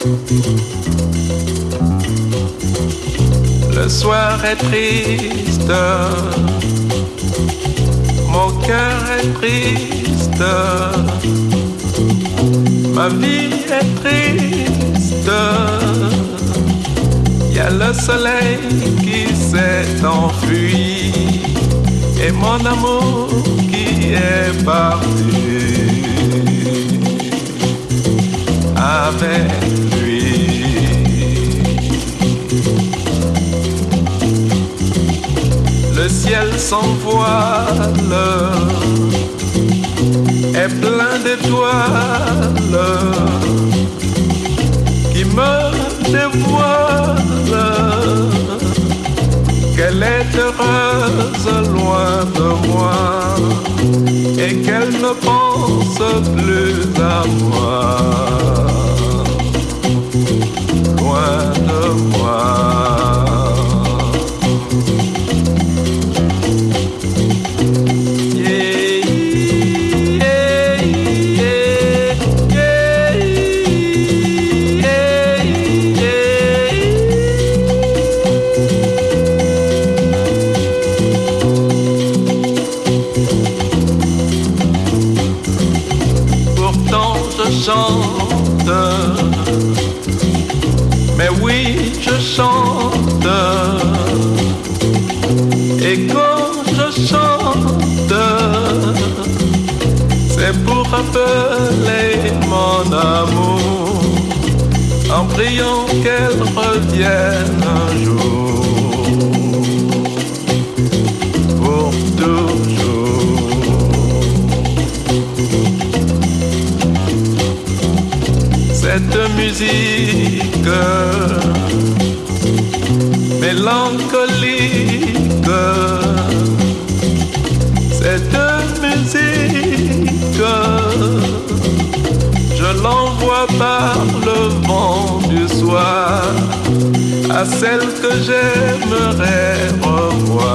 Le soir est triste, mon cœur est triste, ma vie est triste. Y a le soleil qui s'est enfui et mon amour qui est parti avec lui. Le ciel sans voile est plein d'étoiles qui me dévoilent qu'elle est heureuse loin de moi et qu'elle ne pense plus à moi, loin de moi. Chante, mais oui je chante, et quand je chante, c'est pour rappeler mon amour, en priant qu'elle revienne un jour, pour toujours. Cette musique mélancolique, cette musique, je l'envoie par le vent du soir à celle que j'aimerais revoir.